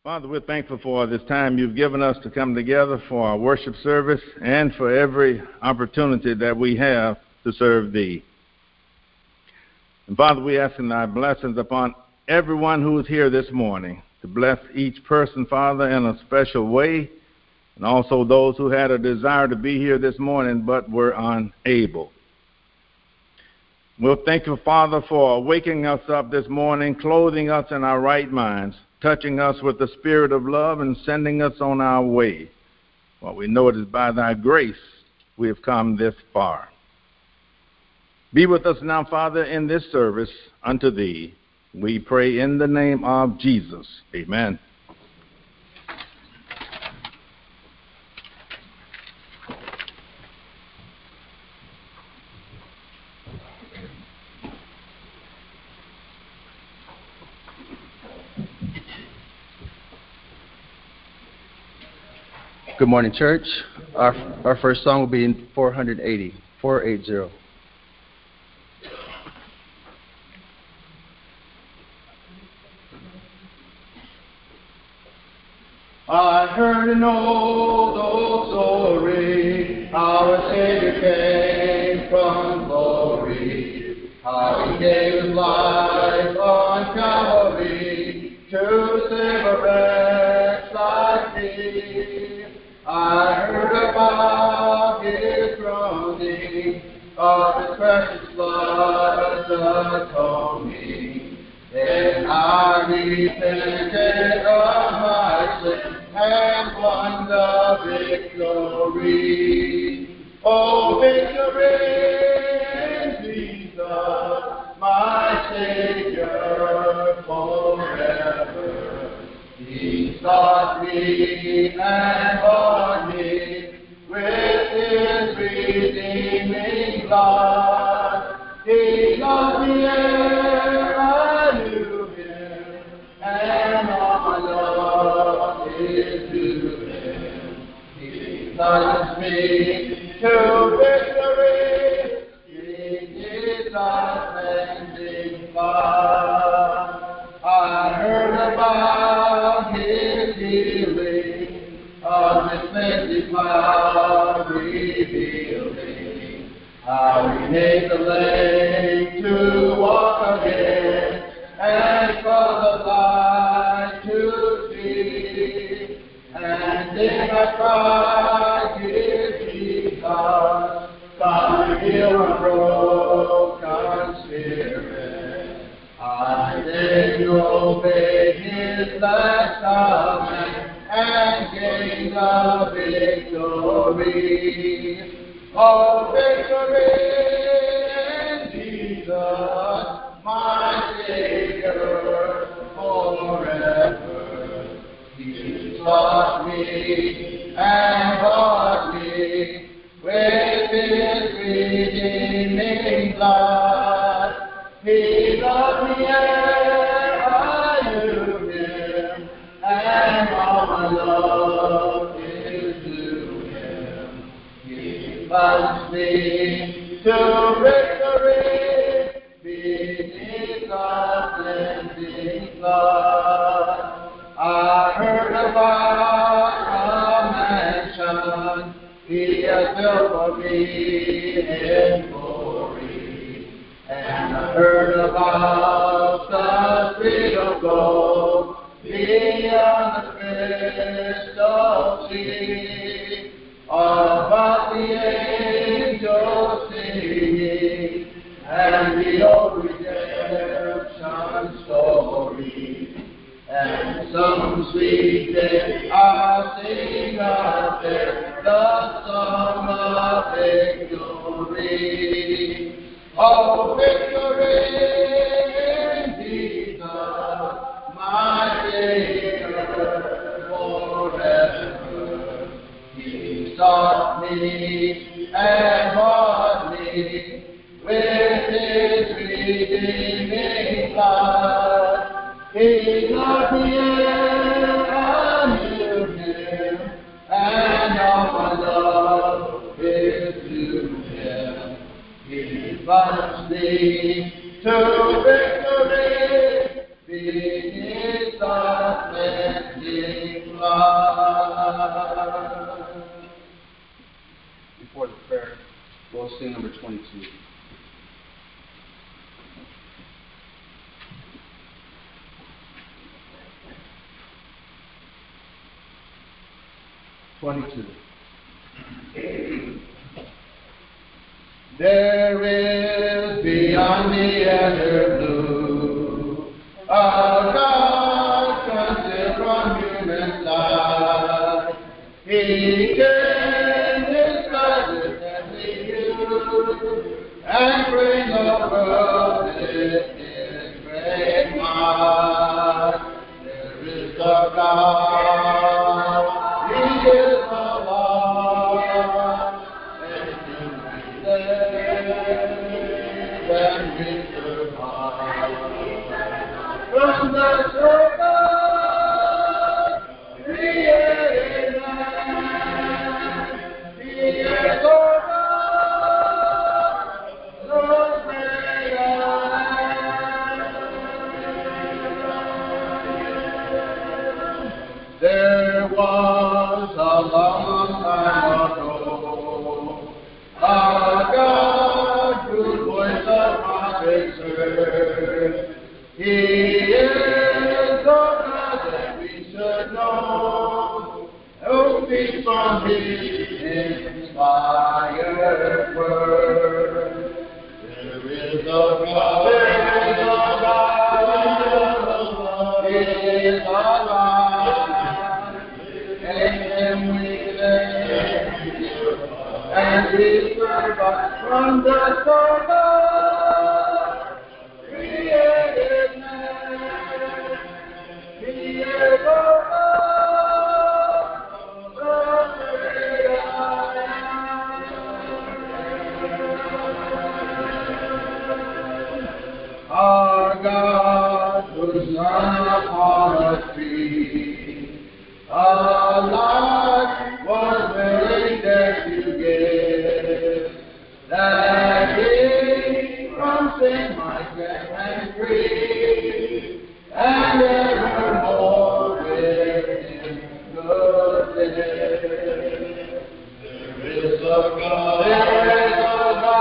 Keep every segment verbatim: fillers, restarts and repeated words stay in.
Father, we're thankful for this time you've given us to come together for our worship service and for every opportunity that we have to serve Thee. And Father, we ask in Thy blessings upon everyone who is here this morning, to bless each person, Father, in a special way, and also those who had a desire to be here this morning but were unable. We'll thank you, Father, for waking us up this morning, clothing us in our right minds, touching us with the spirit of love and sending us on our way. For we know it is by thy grace we have come this far. Be with us now, Father, in this service unto thee. We pray in the name of Jesus. Amen. Good morning, church. Our our first song will be in four eighty, four eighty. I heard an old, old story, how a Savior came from glory, how he gave his life on Calvary to save a wretch like me. I heard about his groaning, of his precious blood atoning. Then I repented of my sin and won the victory. Oh, victory in Jesus, my Savior forever. He sought me and bought me with his redeeming blood. He loved me ere I knew him, and all my love is to him. He plunged me to victory in his unending love. I heard about his healing, of his cleansing power revealing, how he made the lame to walk again, and for the blind to see. And in my pride his Jesus, come to heal my broken spirit. I dare to obey his last command and gain the victory. Oh, victory in Jesus, my Savior forever. He sought me and bought me with his redeeming blood. He loved me ere I knew him, and all my love is to him. He plunged me to victory beneath the cleansing flood. I heard about a mansion he has built for me in glory. And I heard about the street of gold beyond the crystal sea, about the angels singing, and the old redemption story. And some sweet day I'll sing out there the song of victory. Oh, victory in Jesus, my Savior forever. He sought me and bought me with his redeeming blood. He loved me ere I knew him, and all my love is to him. He plunged me to victory beneath the cleansing blood. Before the prayer, we'll sing number twenty-two. Twenty-two. There is beyond the ever blue a God concealed from human sight. He came His presence as He used and bring the world with His great might. There is a God. He is alive. And we survive. From the circle created man, He is our God, the great I am. There was a long time ago a God whose voice the prophets heard. He is the God that we should know, who speaks from His inspired word. There is a God, there is a God, He is alive, and Him we live. And we survive from the circle created man. He is our God, the great I am. Our God whose Son upon a tree, alive was willing there to give, that He from sin might set and free, and evermore with Him could live. There is a God, there is a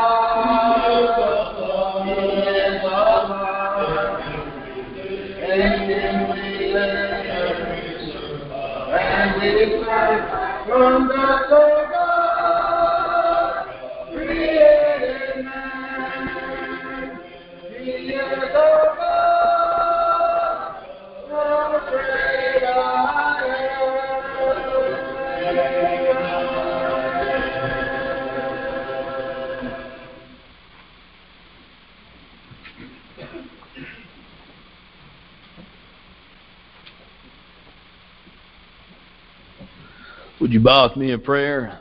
God, He is alive, in Him we live, and we serve from the circle created man. He is our God, the great I Would you bow with me in prayer?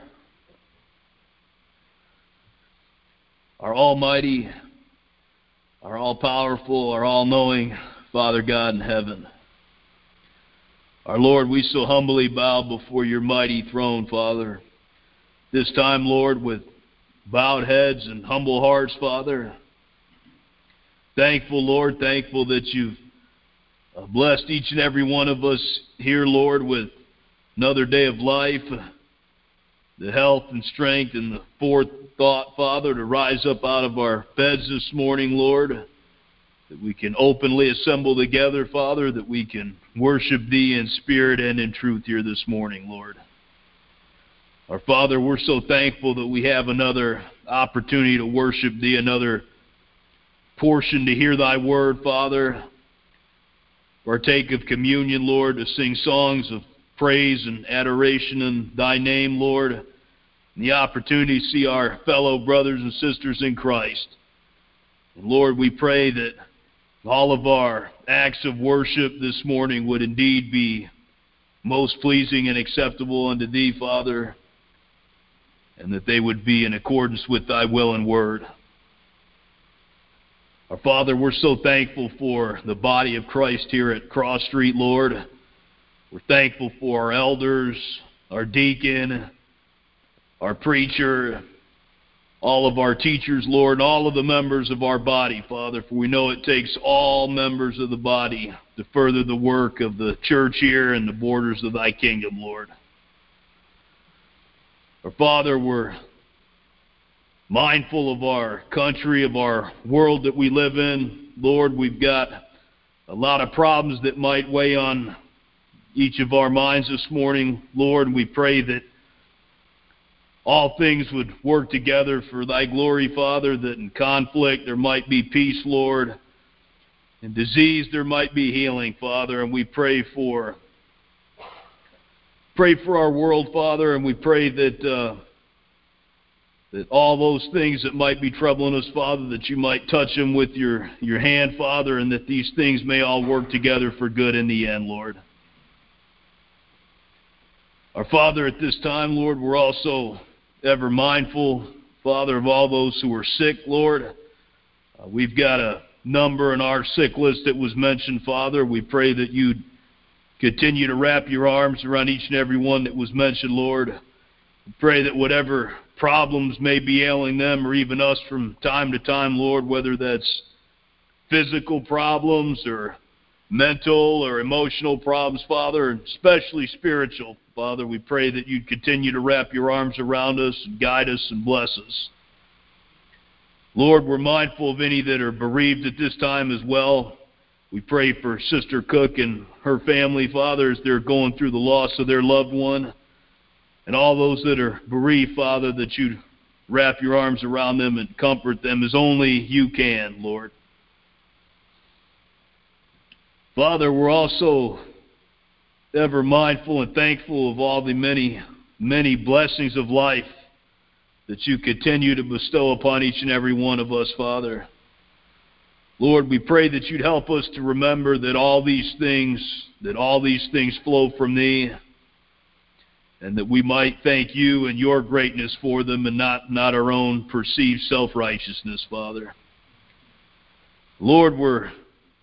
Our almighty, our all-powerful, our all-knowing Father God in heaven. Our Lord, we so humbly bow before your mighty throne, Father. This time, Lord, with bowed heads and humble hearts, Father. Thankful, Lord, thankful that you've blessed each and every one of us here, Lord, with another day of life, the health and strength and the forethought, Father, to rise up out of our beds this morning, Lord, that we can openly assemble together, Father, that we can worship Thee in spirit and in truth here this morning, Lord. Our Father, we're so thankful that we have another opportunity to worship Thee, another portion to hear Thy word, Father, partake of communion, Lord, to sing songs of praise and adoration in Thy name, Lord, and the opportunity to see our fellow brothers and sisters in Christ. And Lord, we pray that all of our acts of worship this morning would indeed be most pleasing and acceptable unto Thee, Father, and that they would be in accordance with Thy will and word. Our Father, we're so thankful for the body of Christ here at Cross Street, Lord. We're thankful for our elders, our deacon, our preacher, all of our teachers, Lord, and all of the members of our body, Father, for we know it takes all members of the body to further the work of the church here and the borders of thy kingdom, Lord. Our Father, we're mindful of our country, of our world that we live in. Lord, we've got a lot of problems that might weigh on each of our minds this morning. Lord, we pray that all things would work together for thy glory, Father, that in conflict there might be peace, Lord. In disease there might be healing, Father, and we pray for pray for our world, Father, and we pray that uh, that all those things that might be troubling us, Father, that you might touch them with your, your hand, Father, and that these things may all work together for good in the end, Lord. Our Father, at this time, Lord, we're also ever mindful, Father, of all those who are sick, Lord. Uh, we've got a number in our sick list that was mentioned, Father. We pray that you'd continue to wrap your arms around each and every one that was mentioned, Lord. We pray that whatever problems may be ailing them or even us from time to time, Lord, whether that's physical problems or mental or emotional problems, Father, and especially spiritual, Father, we pray that you'd continue to wrap your arms around us and guide us and bless us. Lord, we're mindful of any that are bereaved at this time as well. We pray for Sister Cook and her family, Father, as they're going through the loss of their loved one. And all those that are bereaved, Father, that you'd wrap your arms around them and comfort them as only you can, Lord. Father, we're also ever mindful and thankful of all the many, many blessings of life that you continue to bestow upon each and every one of us, Father. Lord, we pray that you'd help us to remember that all these things, that all these things flow from thee, and that we might thank you and your greatness for them and not, not our own perceived self-righteousness, Father. Lord, we're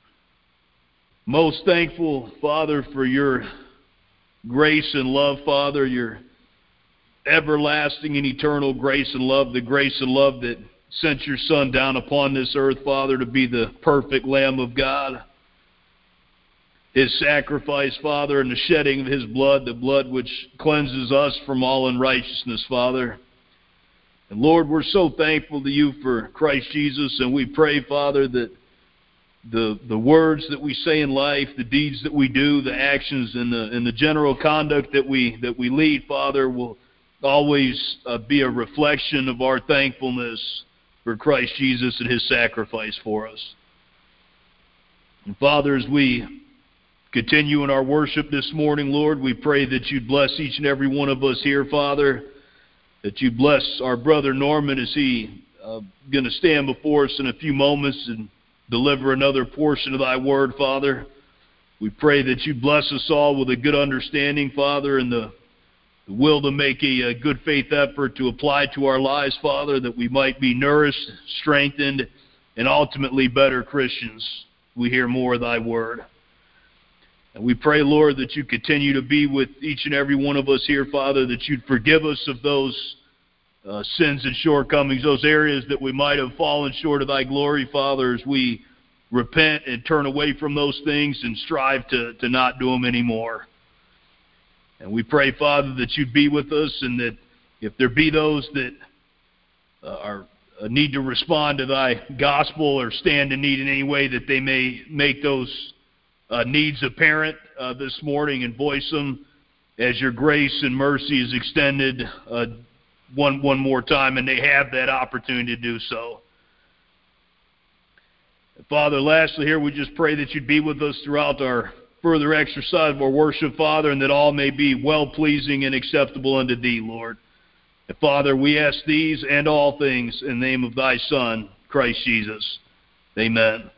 most thankful, Father, for your grace and love, Father, your everlasting and eternal grace and love, the grace and love that sent your Son down upon this earth, Father, to be the perfect Lamb of God. His sacrifice, Father, and the shedding of his blood, the blood which cleanses us from all unrighteousness, Father. And Lord, we're so thankful to you for Christ Jesus, and we pray, Father, that the the words that we say in life, the deeds that we do, the actions, and the and the general conduct that we that we lead, Father, will always uh, be a reflection of our thankfulness for Christ Jesus and his sacrifice for us. And Father, as we continue in our worship this morning, Lord, we pray that you'd bless each and every one of us here, Father, that you bless our brother Norman as he uh, going to stand before us in a few moments and deliver another portion of thy word, Father. We pray that you bless us all with a good understanding, Father, and the, the will to make a, a good faith effort to apply to our lives, Father, that we might be nourished, strengthened, and ultimately better Christians. We hear more of thy word. And we pray, Lord, that you continue to be with each and every one of us here, Father, that you'd forgive us of those uh, sins and shortcomings, those areas that we might have fallen short of thy glory, Father, as we repent and turn away from those things and strive to, to not do them anymore. And we pray, Father, that you'd be with us, and that if there be those that uh, are uh, need to respond to thy gospel or stand in need in any way, that they may make those Uh, needs apparent uh, this morning and voice them as your grace and mercy is extended uh, one one more time, and they have that opportunity to do so. Father, lastly here, we just pray that you'd be with us throughout our further exercise of our worship, Father, and that all may be well-pleasing and acceptable unto thee, Lord. And Father, we ask these and all things in the name of thy Son, Christ Jesus. Amen.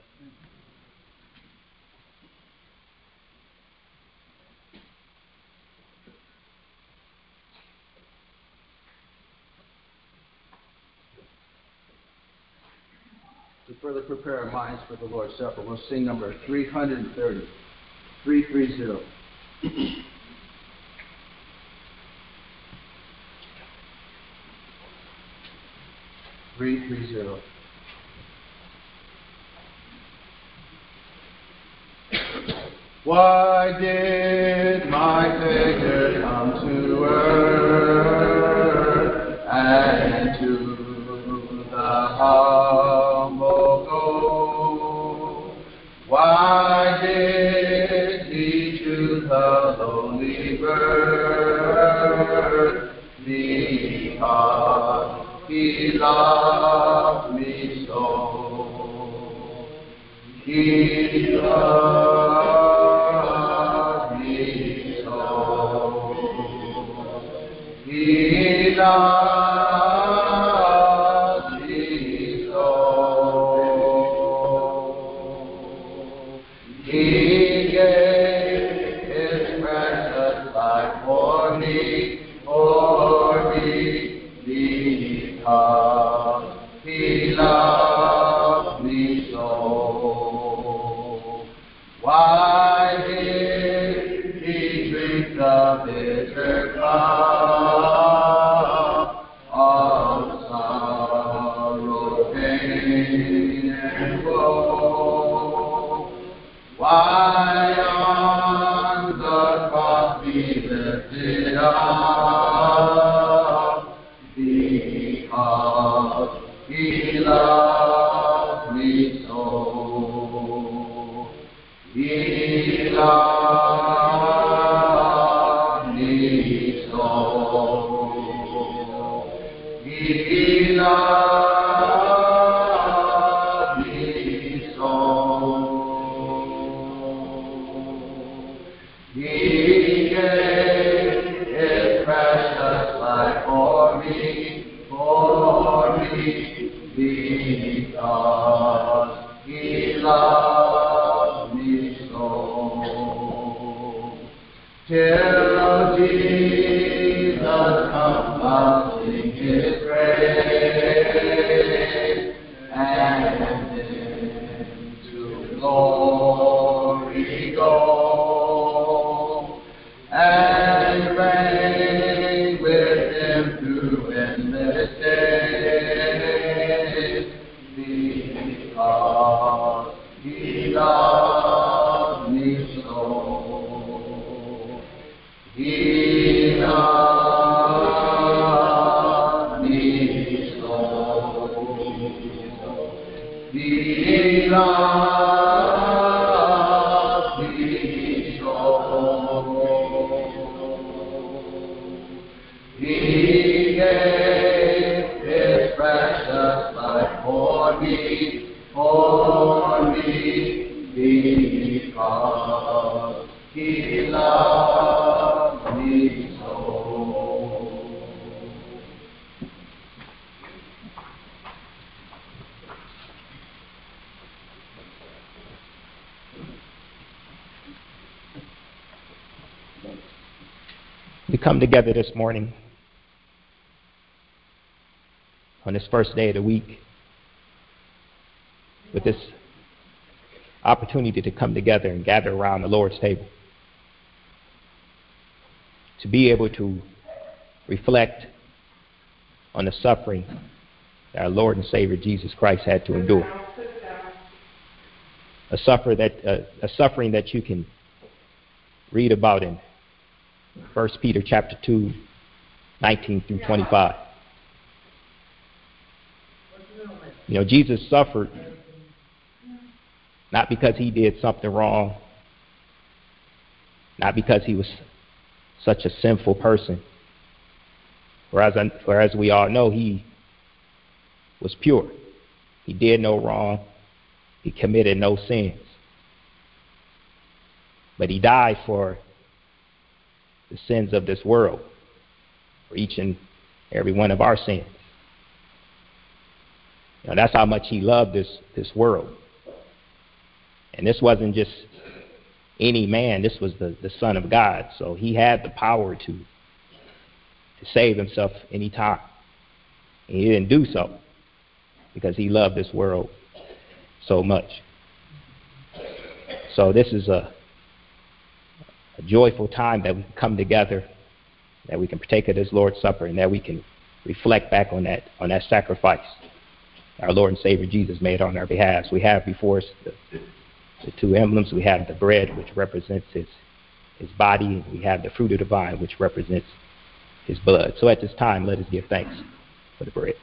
To further prepare our minds for the Lord's Supper, we'll sing number three hundred thirty. three thirty. three three zero. Why did my Savior come to earth and to the humble go? Why did he choose the lowly birth? Because he loved me so. He loved me so. He loved me so. He gave his precious life for me, for me, because he loved me so. Why did he drink the bitter cup of sorrow, pain, and woe? Why on the cross be lifted up? Because he loved me so. He loved me so. He loved me so. He gave his precious life for me, for me, because he loved me so. Till Jesus comes, I'll sing his praise, and into glory go, and reign with him through endless days, because he loved me so. He loved me so. He loved me so. He gave his precious life for me, for me, because he loved me so. We come together this morning on this first day of the week with this opportunity to come together and gather around the Lord's table, to be able to reflect on the suffering that our Lord and Savior Jesus Christ had to endure. A suffer that uh, a suffering that you can read about in First Peter chapter two, nineteen through twenty-five. You know, Jesus suffered not because he did something wrong, not because he was such a sinful person. Whereas, whereas we all know he was pure. He did no wrong. He committed no sins. But he died for the sins of this world, for each and every one of our sins. You know, that's how much he loved this, this world. And this wasn't just any man, this was the, the Son of God. So he had the power to, to save himself any time. And he didn't do so because he loved this world so much. So this is a, a joyful time that we can come together, that we can partake of this Lord's Supper, and that we can reflect back on that on that sacrifice. our Lord and Savior Jesus made on our behalf. We have before us the, the two emblems. We have the bread, which represents his, his body, and we have the fruit of the vine, which represents his blood. So at this time, let us give thanks for the bread.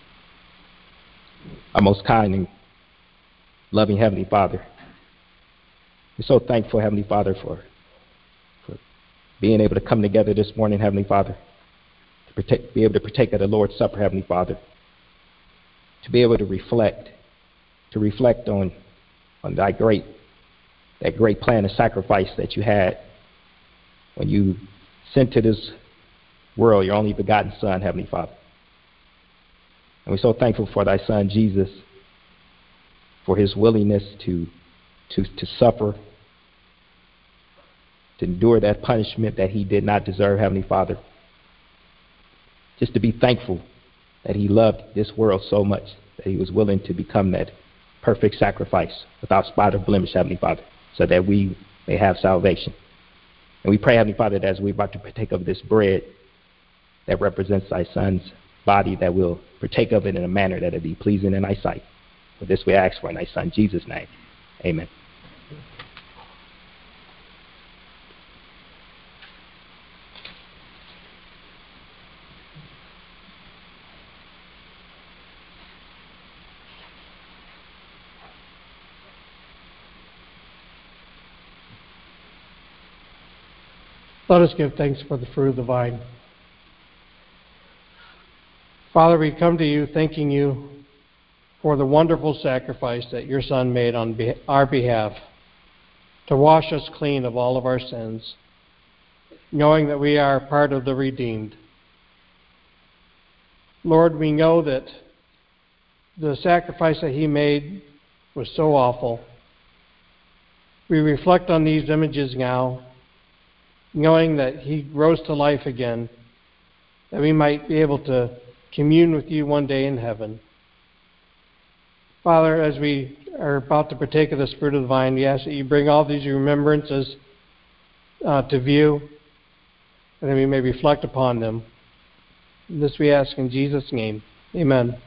Our most kind and loving Heavenly Father, we're so thankful, Heavenly Father, for, for being able to come together this morning, Heavenly Father, to protect, be able to partake of the Lord's Supper, Heavenly Father, to be able to reflect, to reflect on, on that great, that great plan of sacrifice that you had when you sent to this world your only begotten Son, Heavenly Father. And we're so thankful for thy Son, Jesus, for his willingness to, to, to suffer, to endure that punishment that he did not deserve, Heavenly Father. Just to be thankful that he loved this world so much that he was willing to become that perfect sacrifice without spot or blemish, Heavenly Father, so that we may have salvation. And we pray, Heavenly Father, that as we're about to partake of this bread that represents thy Son's body, that we'll partake of it in a manner that it be pleasing in thy sight. For this we ask for in thy Son, Jesus' name. Amen. Let us give thanks for the fruit of the vine. Father, we come to you thanking you for the wonderful sacrifice that your Son made on our behalf to wash us clean of all of our sins, knowing that we are part of the redeemed. Lord, we know that the sacrifice that he made was so awful. We reflect on these images now, knowing that he rose to life again, that we might be able to commune with you one day in heaven. Father, as we are about to partake of the fruit of the vine, we ask that you bring all these remembrances uh, to view, and that we may reflect upon them. And this we ask in Jesus' name. Amen.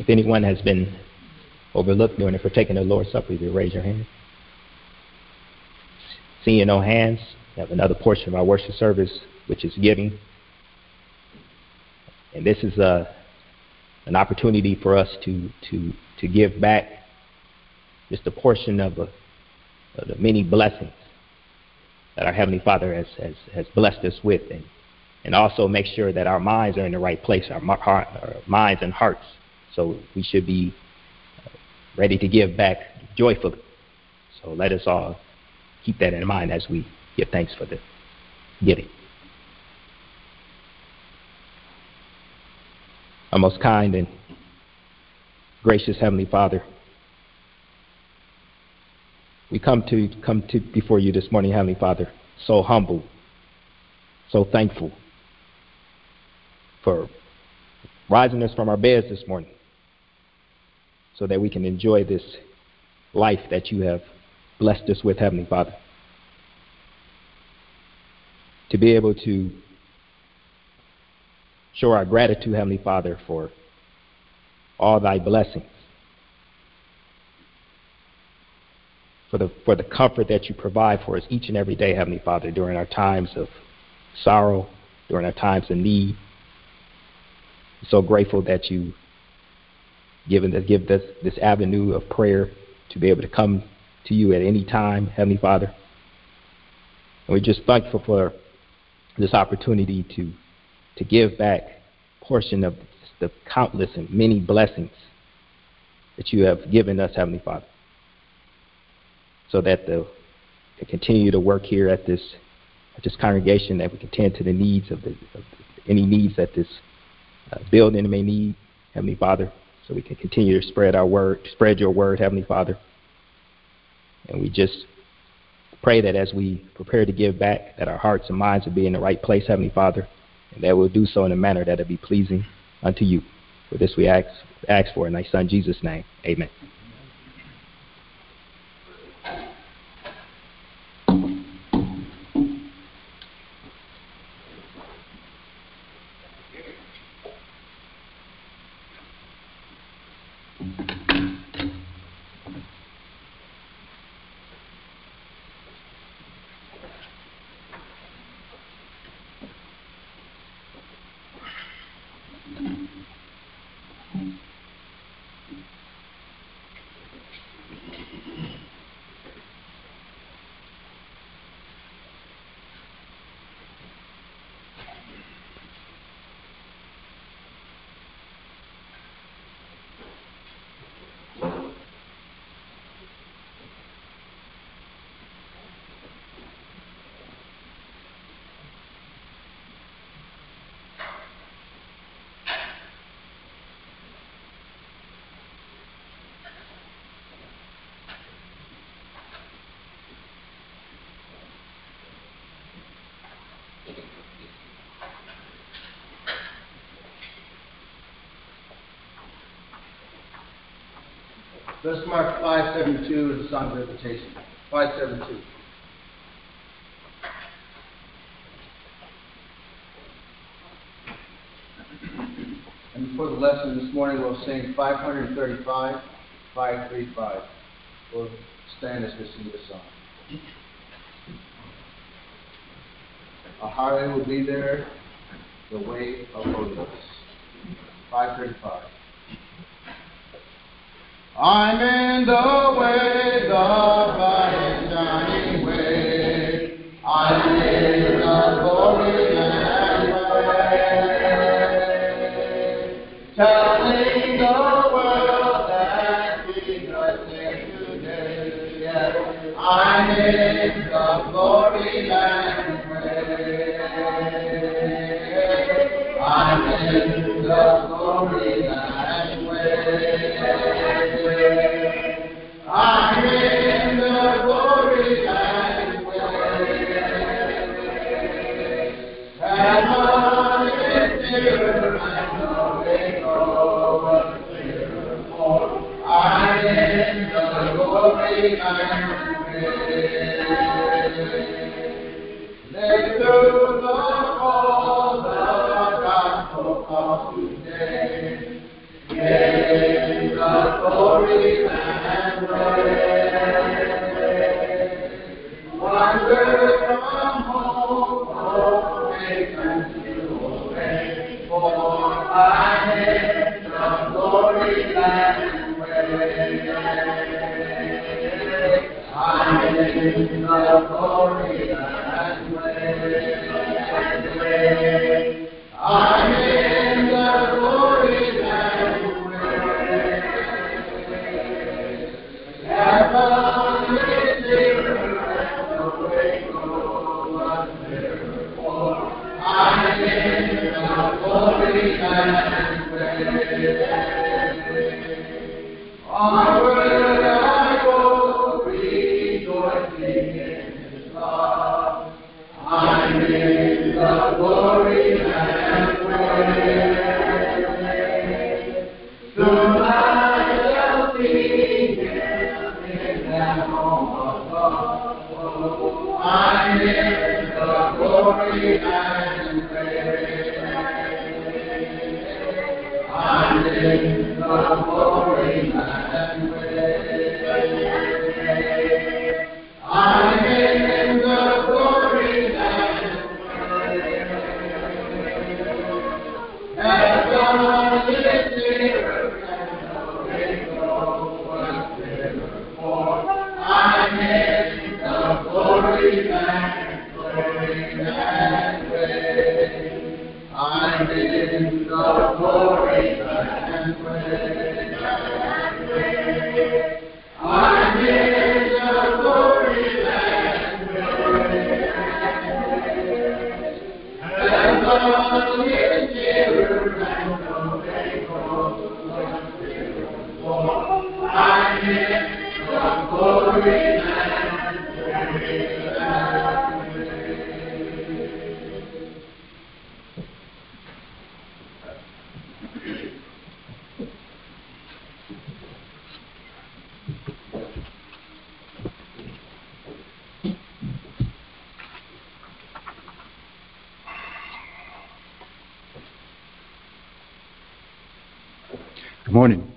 If anyone has been overlooked during the partaking of the Lord's Supper, if you raise your hand. Seeing no hands, we have another portion of our worship service, which is giving. And this is a, an opportunity for us to, to, to give back just a portion of, a, of the many blessings that our Heavenly Father has, has, has blessed us with. And, and also make sure that our minds are in the right place, our, heart, our minds and hearts. So we should be ready to give back joyfully. So let us all keep that in mind as we give thanks for the giving. Our most kind and gracious Heavenly Father, we come to come to before you this morning, Heavenly Father, so humble, so thankful for rising us from our beds this morning so that we can enjoy this life that you have blessed us with, Heavenly Father. To be able to show our gratitude, Heavenly Father, for all thy blessings, for the for the comfort that you provide for us each and every day, Heavenly Father, during our times of sorrow, during our times of need. I'm so grateful that you given us give this this avenue of prayer to be able to come to you at any time, Heavenly Father. And we're just thankful for this opportunity to to give back a portion of the countless and many blessings that you have given us, Heavenly Father, so that the to continue to work here at this at this congregation, that we can tend to the needs of, the, of the, any needs that this uh, building may need, Heavenly Father, so we can continue to spread our word, spread your word, Heavenly Father. And we just pray that as we prepare to give back, that our hearts and minds will be in the right place, Heavenly Father, and that we'll do so in a manner that will be pleasing unto you. For this we ask, ask for in thy Son Jesus' name. Amen. Let's mark five seventy-two as a song of invitation. five seventy-two. And before the lesson this morning, we'll sing five thirty-five, five thirty-five. We'll stand as we sing this song. A highway will be there, the way of holiness. five thirty-five. I'm in the way, the bright and shining way. I'm in the glory land way. Telling the world that Jesus is today. Yes, I'm in the glory land way. I'm in the glory land way. I'm in the glory land way. Heaven is near and the way over clear. I'm in the glory land way. Good morning.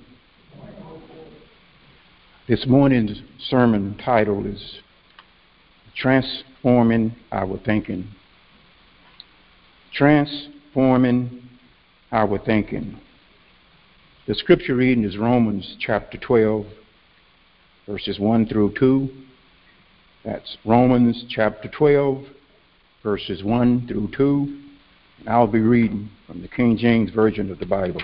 This morning's sermon title is Transforming Our Thinking. Transforming Our Thinking. The scripture reading is Romans chapter twelve, verses one through two. That's Romans chapter twelve, verses one through two. And I'll be reading from the King James Version of the Bible.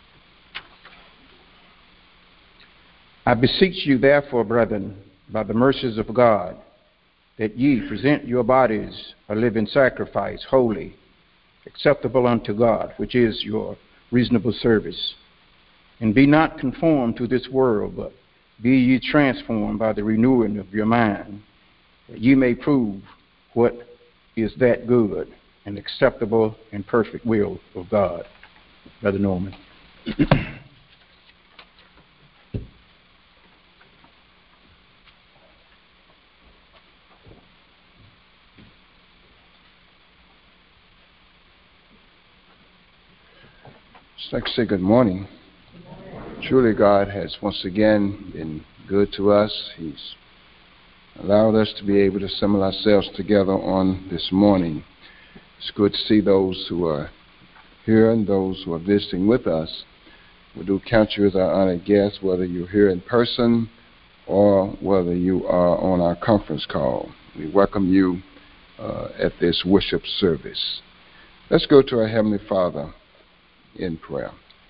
I beseech you, therefore, brethren, by the mercies of God, that ye present your bodies a living sacrifice, holy, acceptable unto God, which is your reasonable service. And be not conformed to this world, but be ye transformed by the renewing of your mind, that ye may prove what is that good and acceptable and perfect will of God. Brother Norman. Just like to say good morning. Truly, God has once again been good to us. He's allowed us to be able to assemble ourselves together on this morning. It's good to see those who are here and those who are visiting with us. We do count you as our honored guests, whether you're here in person or whether you are on our conference call. We welcome you uh, at this worship service. Let's go to our Heavenly Father in prayer.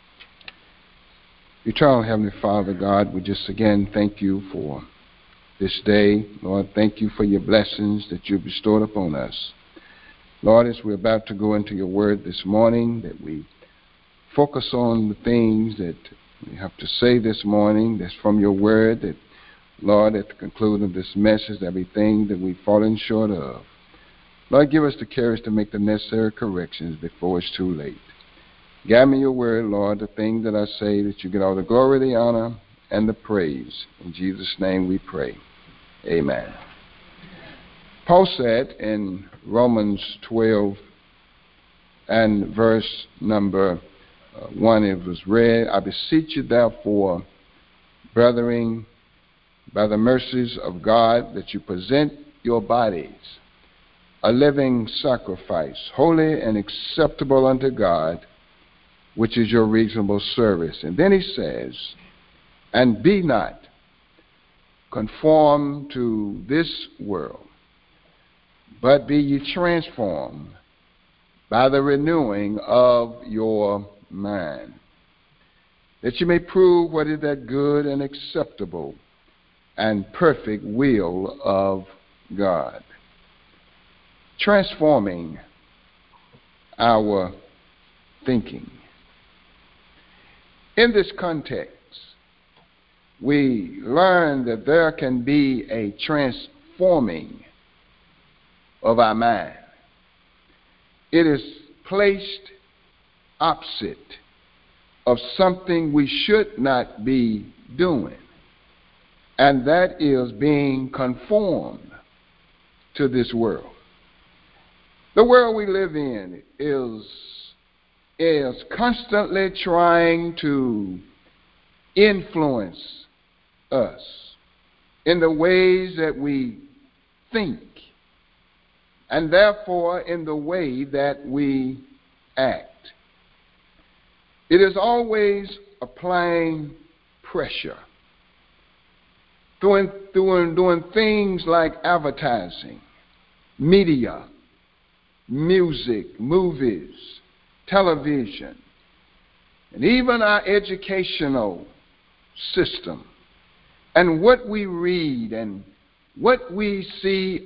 Eternal Heavenly Father, God, we just again thank you for this day. Lord, thank you for your blessings that you bestowed upon us. Lord, as we're about to go into your word this morning, that we focus on the things that we have to say this morning that's from your word, that, Lord, at the conclusion of this message, everything that we've fallen short of. Lord, give us the courage to make the necessary corrections before it's too late. Guide me your word, Lord, the things that I say, that you get all the glory, the honor, and the praise. In Jesus' name we pray. Amen. Paul said in Romans twelve and verse number uh, one, it was read, I beseech you therefore, brethren, by the mercies of God, that you present your bodies a living sacrifice, holy and acceptable unto God, which is your reasonable service. And then he says, and be not conformed to this world, but be ye transformed by the renewing of your mind, that you may prove what is that good and acceptable and perfect will of God. Transforming our thinking. In this context, we learn that there can be a transforming of our mind. It is placed opposite of something we should not be doing, and that is being conformed to this world. The world we live in is, is constantly trying to influence us in the ways that we think, and therefore in the way that we act. It is always applying pressure, doing, doing, doing things like advertising, media, music, movies, television, and even our educational system, and what we read and what we see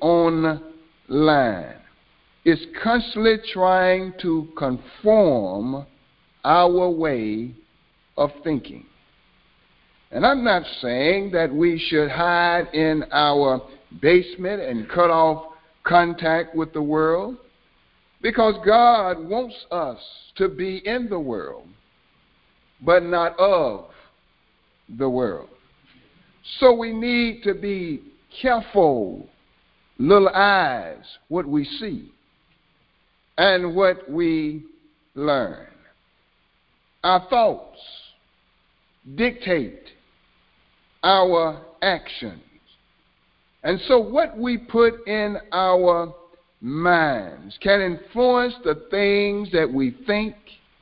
online is constantly trying to conform our way of thinking. And I'm not saying that we should hide in our basement and cut off contact with the world, because God wants us to be in the world, but not of the world. So we need to be careful, little eyes, what we see and what we learn. Our thoughts dictate our actions. And so what we put in our minds can influence the things that we think,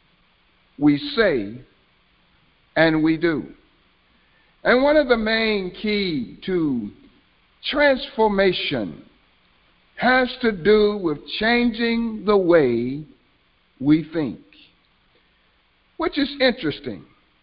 we say, and we do. And one of the main key to transformation has to do with changing the way we think, which is interesting,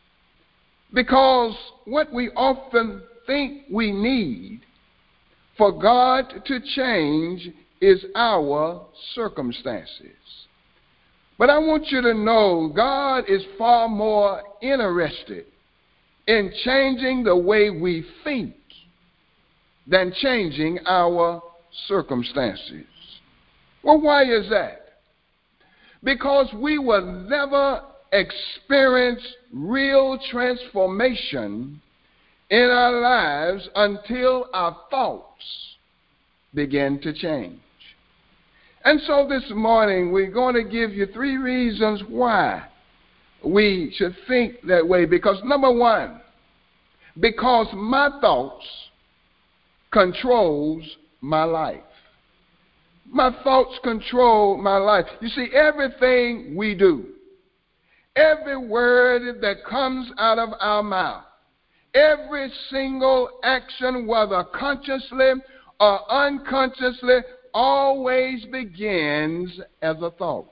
because what we often think we need for God to change is our circumstances. But I want you to know God is far more interested in changing the way we think than changing our circumstances. Well, why is that? Because we will never experience real transformation in our lives until our thoughts begin to change. And so this morning we're going to give you three reasons why we should think that way. Because number one, because my thoughts controls my life. My thoughts control my life. You see, everything we do, every word that comes out of our mouth, every single action, whether consciously or unconsciously, always begins as a thought.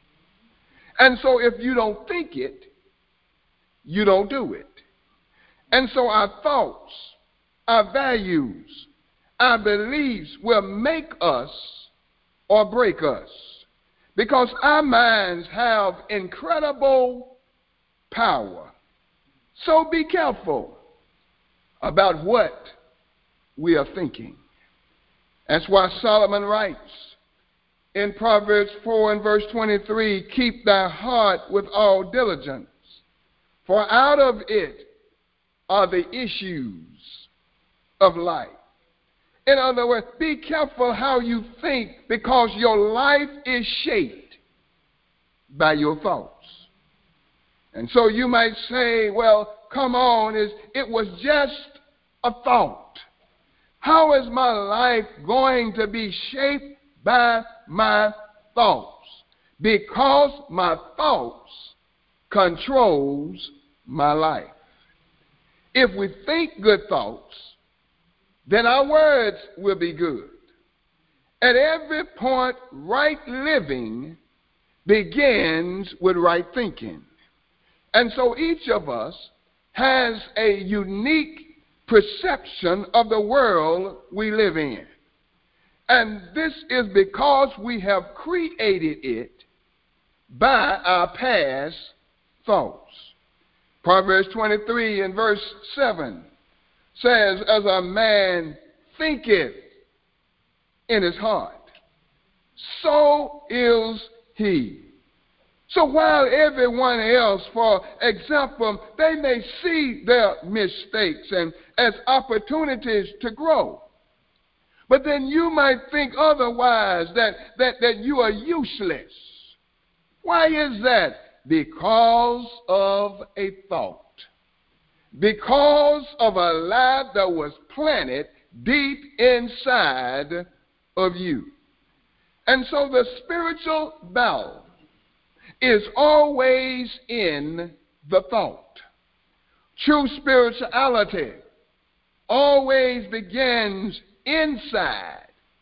And so if you don't think it, you don't do it. And so our thoughts, our values, our beliefs will make us or break us, because our minds have incredible power. So be careful about what we are thinking. That's why Solomon writes in Proverbs four and verse twenty-three, keep thy heart with all diligence, for out of it are the issues of life. In other words, be careful how you think, because your life is shaped by your thoughts. And so you might say, well, come on, it was just a thought. How is my life going to be shaped by my thoughts? Because my thoughts controls my life. If we think good thoughts, then our words will be good. At every point, right living begins with right thinking. And so each of us has a unique perception of the world we live in. And this is because we have created it by our past thoughts. Proverbs twenty-three and verse seven says, as a man thinketh in his heart, so is he. So while everyone else, for example, they may see their mistakes and as opportunities to grow, but then you might think otherwise, that, that, that you are useless. Why is that? Because of a thought. Because of a lie that was planted deep inside of you. And so the spiritual battle is always in the thought. True spirituality always begins inside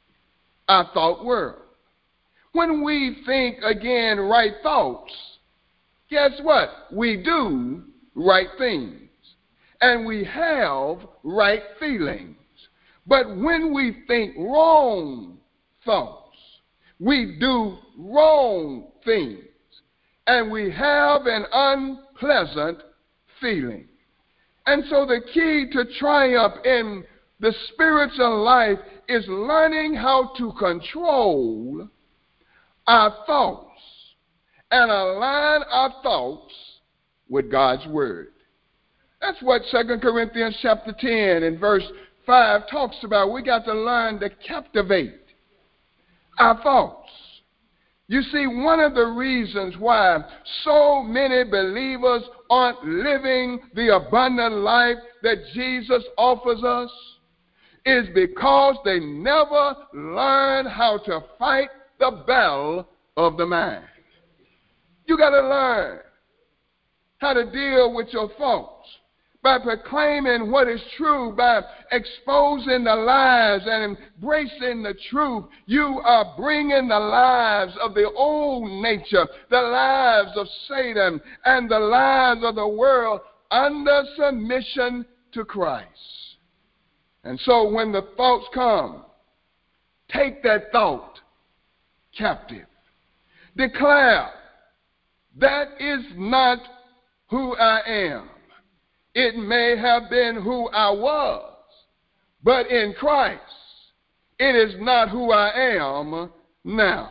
our thought world. When we think, again, right thoughts, guess what? We do right things. And we have right feelings. But when we think wrong thoughts, we do wrong things. And we have an unpleasant feeling. And so the key to triumph in the spiritual life is learning how to control our thoughts and align our thoughts with God's word. That's what Second Corinthians chapter ten and verse five talks about. We got to learn to captivate our thoughts. You see, one of the reasons why so many believers aren't living the abundant life that Jesus offers us is because they never learn how to fight the battle of the mind. You got to learn how to deal with your thoughts by proclaiming what is true, by exposing the lies and embracing the truth. You are bringing the lives of the old nature, the lives of Satan, and the lives of the world under submission to Christ. And so when the thoughts come, take that thought captive. Declare, that is not who I am. It may have been who I was, but in Christ, it is not who I am now.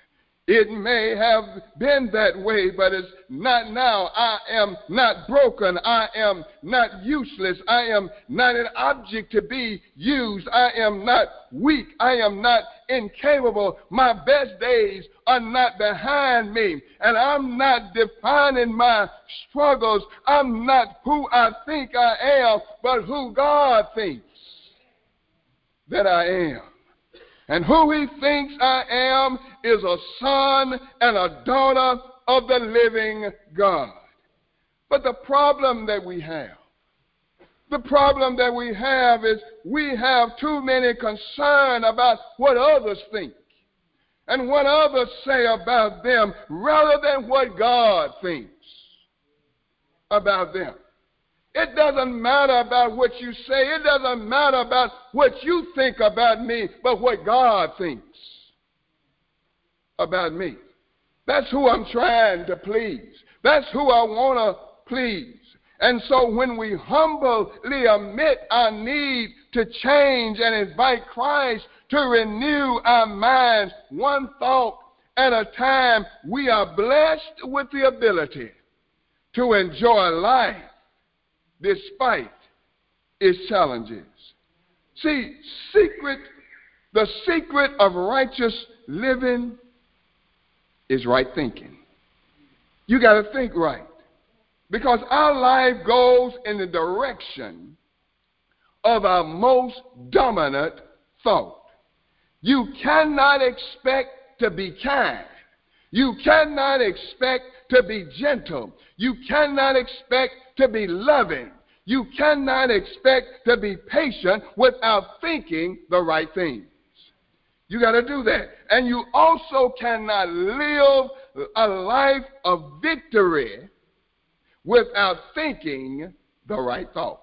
It may have been that way, but it's not now. I am not broken. I am not useless. I am not an object to be used. I am not weak. I am not incapable. My best days are not behind me, and I'm not defining my struggles. I'm not who I think I am, but who God thinks that I am. And who he thinks I am is a son and a daughter of the living God. But the problem that we have, the problem that we have is we have too many concern about what others think and what others say about them rather than what God thinks about them. It doesn't matter about what you say. It doesn't matter about what you think about me, but what God thinks about me. That's who I'm trying to please. That's who I want to please. And so when we humbly admit our need to change and invite Christ to renew our minds one thought at a time, we are blessed with the ability to enjoy life despite its challenges. See, secret, the secret of righteous living is right thinking. You got to think right, because our life goes in the direction of our most dominant thought. You cannot expect to be kind. You cannot expect to be gentle. You cannot expect to be loving. You cannot expect to be patient without thinking the right things. You got to do that. And you also cannot live a life of victory without thinking the right thoughts.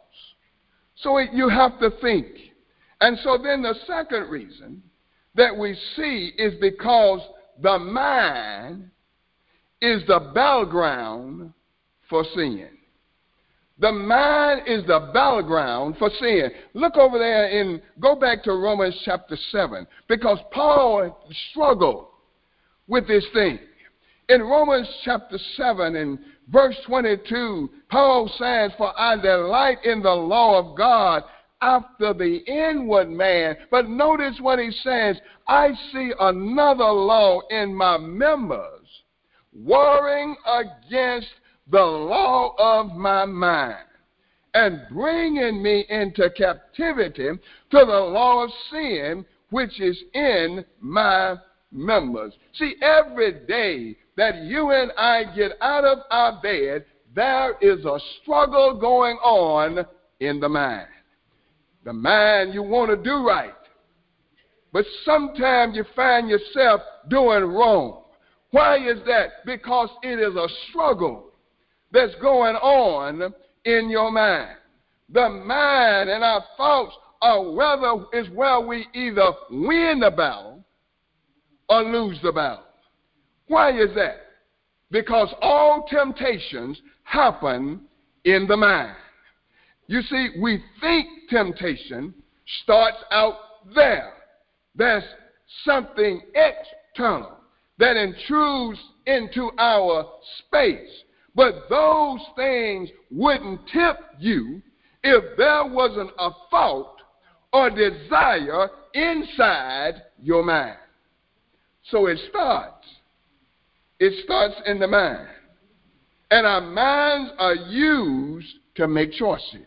So it, you have to think. And so then the second reason that we see is because the mind is the battleground for sin. The mind is the battleground for sin. Look over there and go back to Romans chapter seven, because Paul struggled with this thing. In Romans chapter seven and verse twenty-two, Paul says, "For I delight in the law of God after the inward man." But notice what he says, "I see another law in my members, warring against the law of my mind, and bringing me into captivity to the law of sin, which is in my members." See, every day that you and I get out of our bed, there is a struggle going on in the mind. The mind, you want to do right, but sometimes you find yourself doing wrong. Why is that? Because it is a struggle that's going on in your mind. The mind and our thoughts are whether is where we either win the battle or lose the battle. Why is that? Because all temptations happen in the mind. You see, we think temptation starts out there. There's something external that intrudes into our space. But those things wouldn't tip you if there wasn't a thought or desire inside your mind. So it starts. It starts in the mind. And our minds are used to make choices.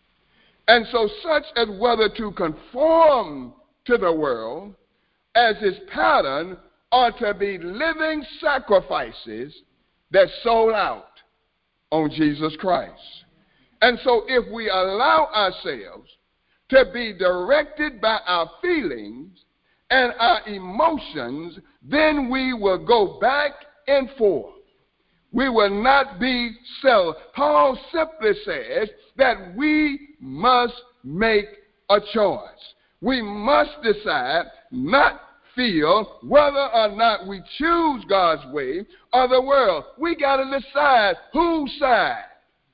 And so such as whether to conform to the world as its pattern or to be living sacrifices that sold out on Jesus Christ. And so if we allow ourselves to be directed by our feelings and our emotions, then we will go back and forth. We will not be settled. Paul simply says that we must make a choice. We must decide, not feel, whether or not we choose God's way or the world. We got to decide whose side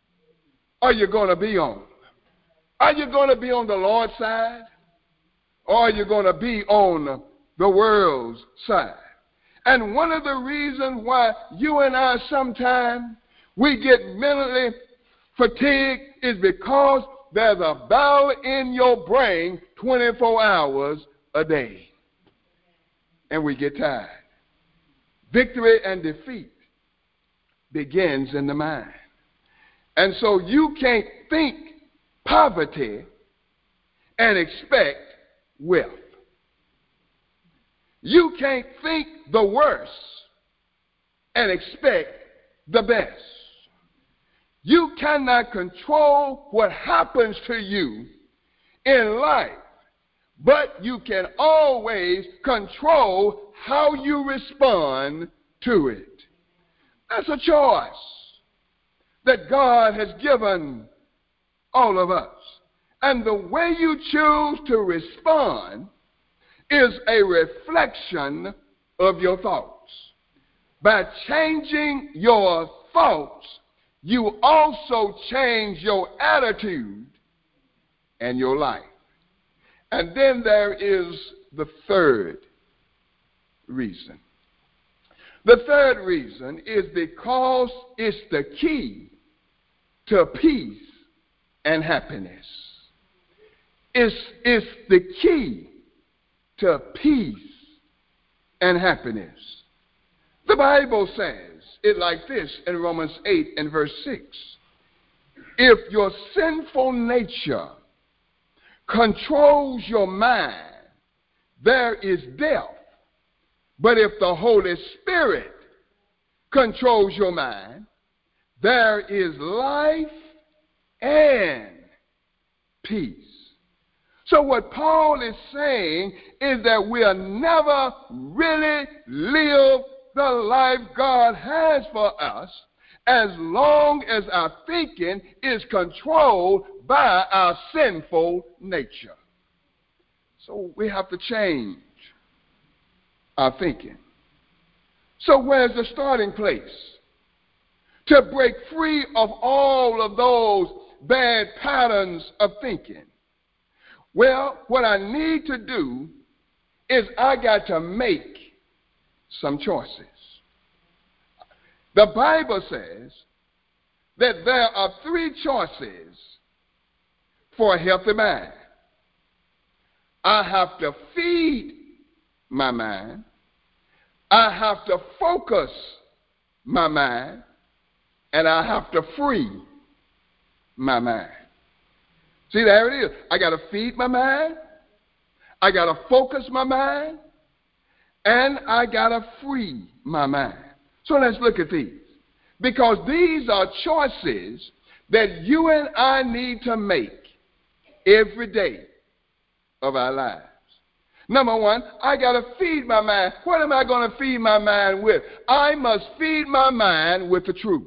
are you going to be on. Are you going to be on the Lord's side, or are you going to be on the world's side? And one of the reasons why you and I sometimes we get mentally fatigued is because there's a battle in your brain twenty-four hours a day. And we get tired. Victory and defeat begins in the mind. And so you can't think poverty and expect wealth. You can't think the worst and expect the best. You cannot control what happens to you in life, but you can always control how you respond to it. That's a choice that God has given all of us. And the way you choose to respond is a reflection of your thoughts. By changing your thoughts, you also change your attitude and your life. And then there is the third reason. The third reason is because it's the key to peace and happiness. It's, it's the key to peace and happiness. The Bible says it like this in Romans eight and verse six. If your sinful nature controls your mind, there is death. But if the Holy Spirit controls your mind, there is life and peace. So what Paul is saying is that we'll never really live the life God has for us as long as our thinking is controlled by our sinful nature. So we have to change our thinking. So where's the starting place? To break free of all of those bad patterns of thinking. Well, what I need to do is I got to make some choices. The Bible says that there are three choices for a healthy mind. I have to feed my mind. I have to focus my mind. And I have to free my mind. See, there it is. I got to feed my mind. I got to focus my mind. And I got to free my mind. So let's look at these. Because these are choices that you and I need to make every day of our lives. Number one, I got to feed my mind. What am I going to feed my mind with? I must feed my mind with the truth.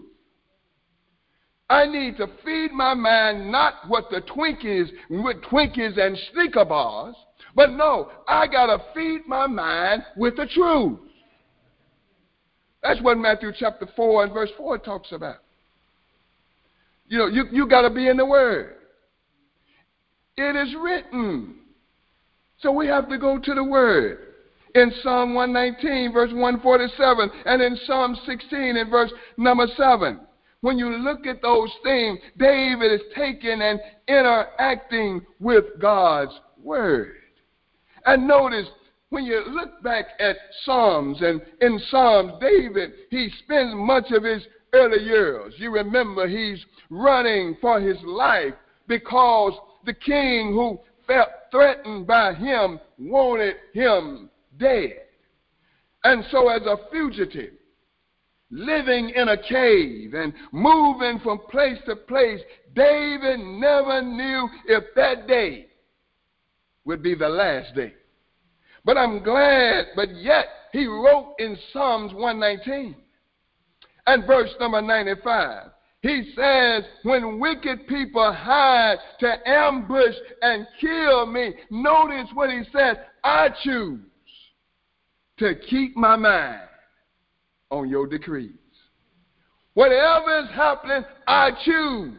I need to feed my mind not what the Twinkies, with Twinkies and Snicker bars, but no, I got to feed my mind with the truth. That's what Matthew chapter four and verse four talks about. You know, you, you got to be in the Word. It is written. So we have to go to the Word. In Psalm one nineteen, verse one forty-seven, and in Psalm sixteen and verse number seven. When you look at those things, David is taking and interacting with God's Word. And notice, when you look back at Psalms, and in Psalms, David, he spends much of his early years. You remember he's running for his life because the king who felt threatened by him wanted him dead. And so as a fugitive, living in a cave and moving from place to place, David never knew if that day would be the last day. But I'm glad, but yet he wrote in Psalms one nineteen and verse number ninety-five. He says, when wicked people hide to ambush and kill me, notice what he said, I choose to keep my mind on your decrees. Whatever is happening, I choose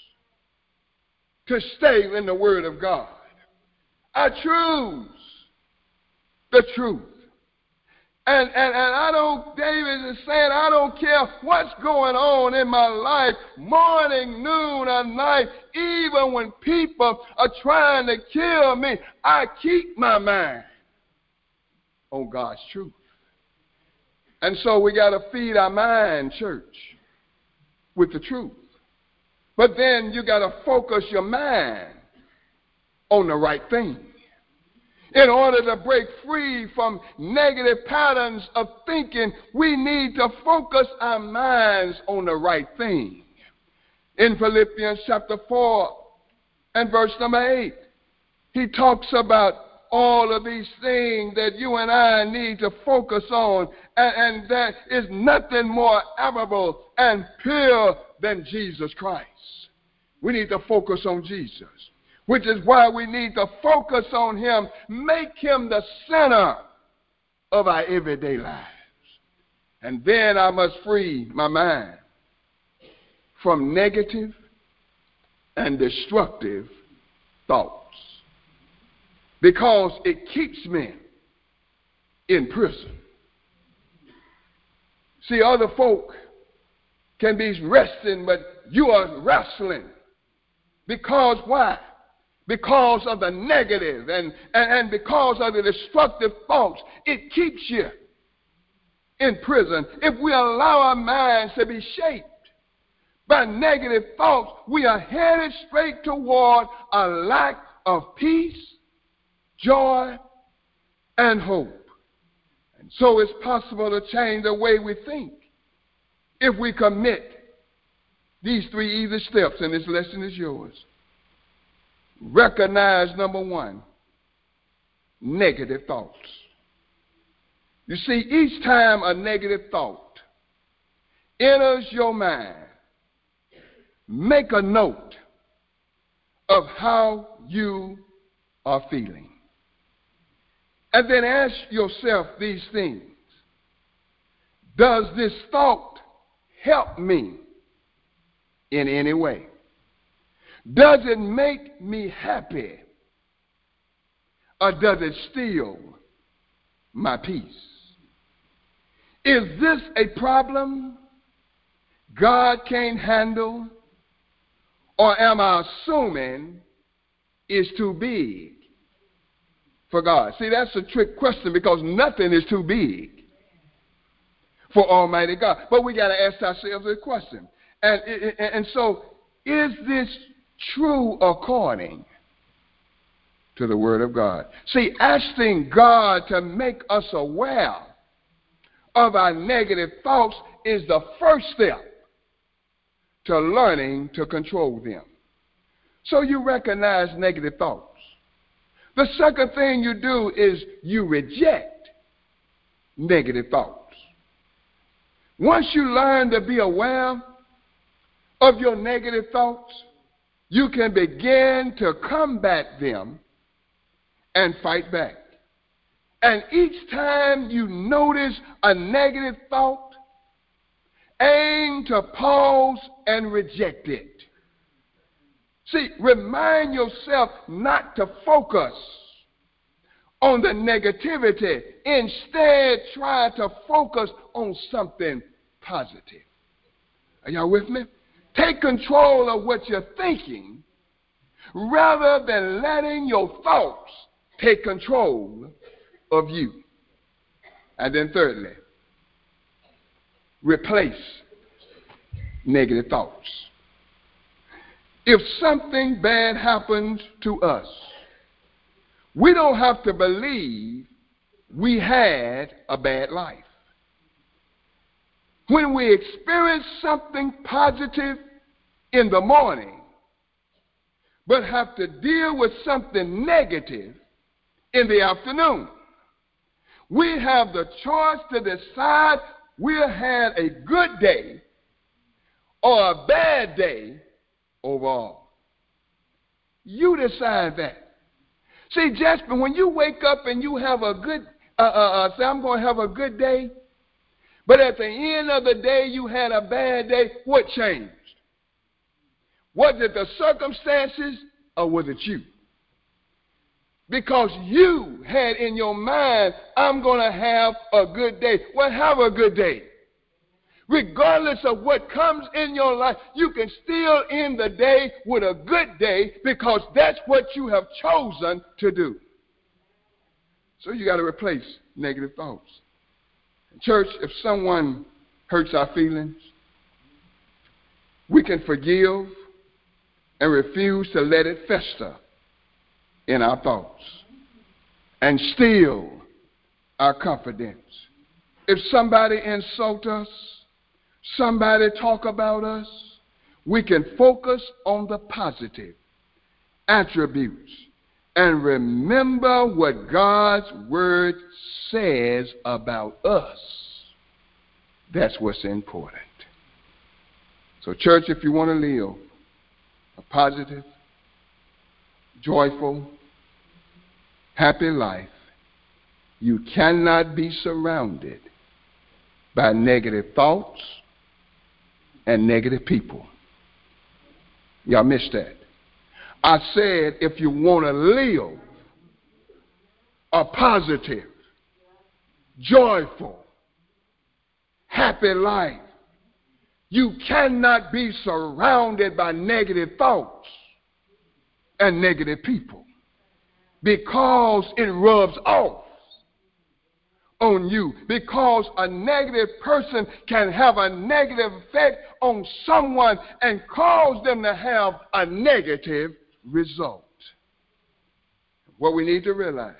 to stay in the Word of God. I choose the truth. And, and, and I don't, David is saying, I don't care what's going on in my life, morning, noon, or night, even when people are trying to kill me, I keep my mind on God's truth. And so we got to feed our mind, church, with the truth. But then you got to focus your mind on the right thing. In order to break free from negative patterns of thinking, we need to focus our minds on the right thing. In Philippians chapter four and verse number eight, he talks about all of these things that you and I need to focus on, and, and there is nothing more admirable and pure than Jesus Christ. We need to focus on Jesus, which is why we need to focus on him, make him the center of our everyday lives. And then I must free my mind from negative and destructive thoughts, because it keeps me in prison. See, other folk can be resting, but you are wrestling. Because why? Because of the negative and, and, and because of the destructive thoughts. It keeps you in prison. If we allow our minds to be shaped by negative thoughts, we are headed straight toward a lack of peace, joy, and hope. And so it's possible to change the way we think if we commit these three easy steps, and this lesson is yours. Recognize, number one, negative thoughts. You see, each time a negative thought enters your mind, make a note of how you are feeling. And then ask yourself these things. Does this thought help me in any way? Does it make me happy? Or does it steal my peace? Is this a problem God can't handle? Or am I assuming it's too big for God? See, that's a trick question, because nothing is too big for Almighty God. But we got to ask ourselves a question. And, and, and so, is this true according to the Word of God? See, asking God to make us aware of our negative thoughts is the first step to learning to control them. So you recognize negative thoughts. The second thing you do is you reject negative thoughts. Once you learn to be aware of your negative thoughts, you can begin to combat them and fight back. And each time you notice a negative thought, aim to pause and reject it. See, remind yourself not to focus on the negativity. Instead, try to focus on something positive. Are y'all with me? Take control of what you're thinking rather than letting your thoughts take control of you. And then thirdly, replace negative thoughts. If something bad happens to us, we don't have to believe we had a bad life. When we experience something positive in the morning, but have to deal with something negative in the afternoon, we have the choice to decide we had a good day or a bad day overall. You decide that. See, Jasper, when you wake up and you have a good, uh, uh, uh, say, I'm going to have a good day, but at the end of the day you had a bad day, what changed? Was it the circumstances or was it you? Because you had in your mind, I'm going to have a good day. Well, have a good day. Regardless of what comes in your life, you can still end the day with a good day, because that's what you have chosen to do. So you got to replace negative thoughts. Church, if someone hurts our feelings, we can forgive and refuse to let it fester in our thoughts and steal our confidence. If somebody insults us, somebody talk about us, we can focus on the positive attributes and remember what God's Word says about us. That's what's important. So, church, if you want to live a positive, joyful, happy life, you cannot be surrounded by negative thoughts and negative people. Y'all missed that. I said, if you want to live a positive, joyful, happy life, you cannot be surrounded by negative thoughts and negative people, because it rubs off on you. Because a negative person can have a negative effect on someone and cause them to have a negative result. what we need to realize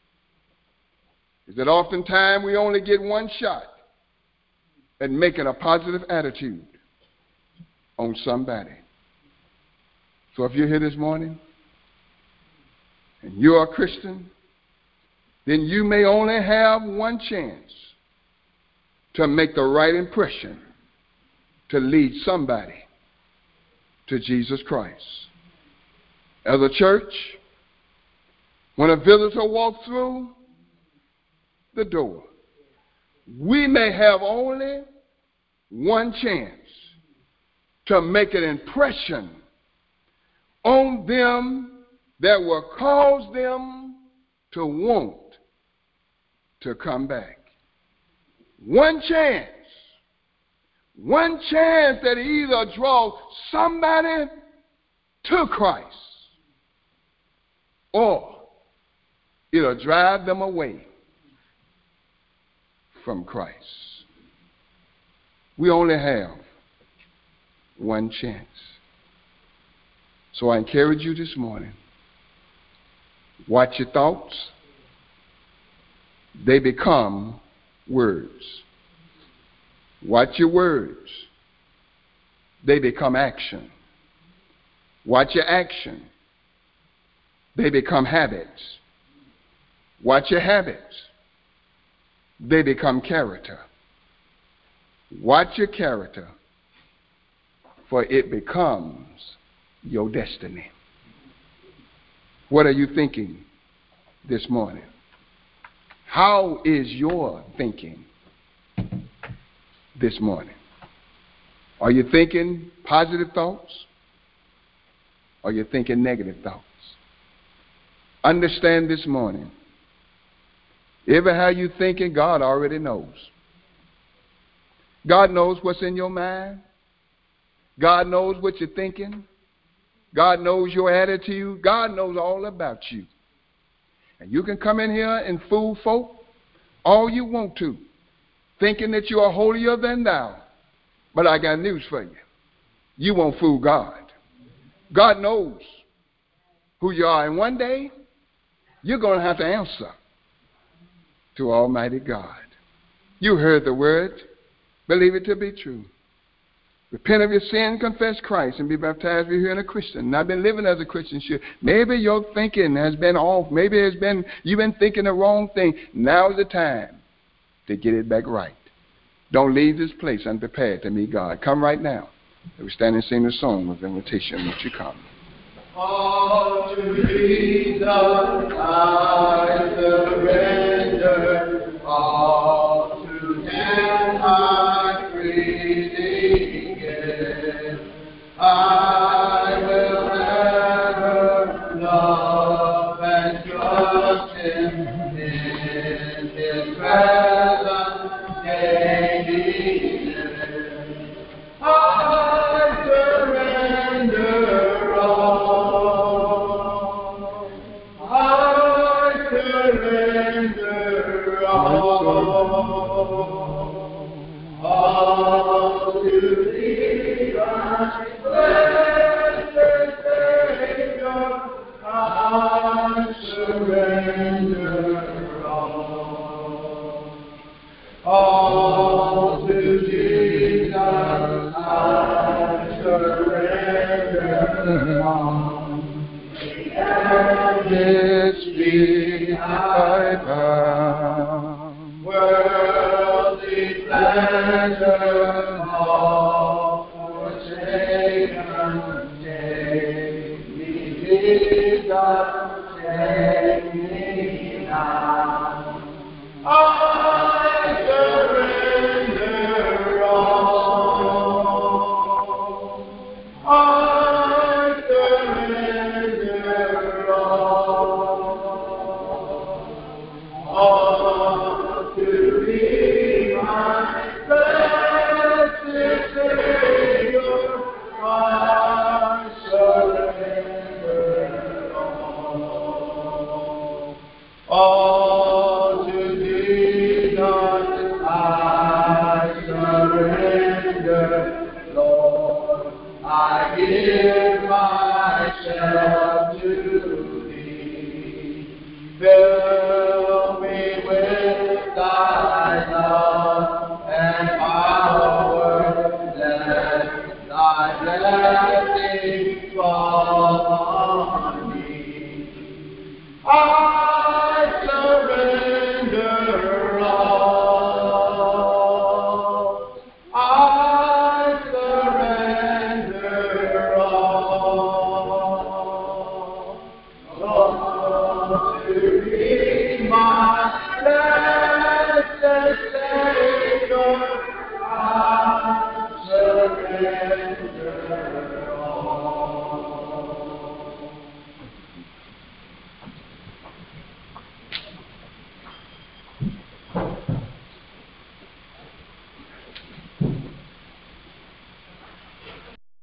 is that oftentimes we only get one shot at making a positive attitude on somebody. So if you're here this morning and you're a Christian, then you may only have one chance to make the right impression to lead somebody to Jesus Christ. As a church, when a visitor walks through the door, we may have only one chance to make an impression on them that will cause them to want to come back. One chance. One chance that either draws somebody to Christ or it'll drive them away from Christ. We only have one chance. So I encourage you this morning, watch your thoughts. They become words. Watch your words. They become action. Watch your action. They become habits. Watch your habits. They become character. Watch your character, for it becomes your destiny. What are you thinking this morning? How is your thinking this morning? Are you thinking positive thoughts? Or are you thinking negative thoughts? Understand this morning, even how you're thinking, God already knows. God knows what's in your mind. God knows what you're thinking. God knows your attitude. God knows all about you. And you can come in here and fool folk all you want to, thinking that you are holier than thou. But I got news for you. You won't fool God. God knows who you are. And one day, you're going to have to answer to Almighty God. You heard the word. Believe it to be true. Repent of your sin, confess Christ, and be baptized if you're a Christian. And I've been living as a Christian. Sure. Maybe your thinking has been off. Maybe it's been you've been thinking the wrong thing. Now's the time to get it back right. Don't leave this place unprepared to meet God. Come right now. We stand and sing the song of invitation. Won't you come? All to Jesus I surrender. All to Him I freely give. I will ever love and trust Him in His presence daily live. I surrender all. I surrender all. All to Thee, my blessed Savior, I surrender all. All to Jesus I surrender all. And this be I bound. Worldly pleasure all forsaken, take me, Jesus, take me now. I surrender all. I surrender all. All to Thee, my blessed thy love.